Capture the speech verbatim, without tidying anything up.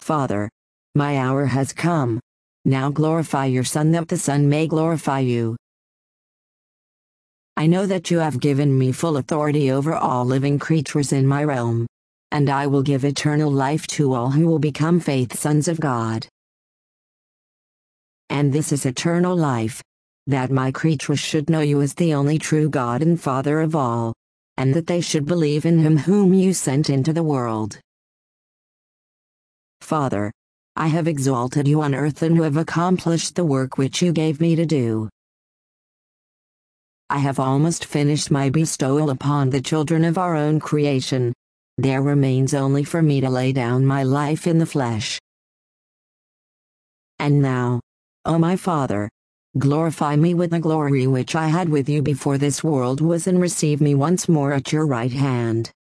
Father, my hour has come. Now glorify your Son that the Son may glorify you. I know that you have given me full authority over all living creatures in my realm, and I will give eternal life to all who will become faith sons of God. And this is eternal life, that my creatures should know you as the only true God and Father of all, and that they should believe in him whom you sent into the world. Father, I have exalted you on earth and have accomplished the work which you gave me to do. I have almost finished my bestowal upon the children of our own creation. There remains only for me to lay down my life in the flesh. And now, O my Father, glorify me with the glory which I had with you before this world was, and receive me once more at your right hand.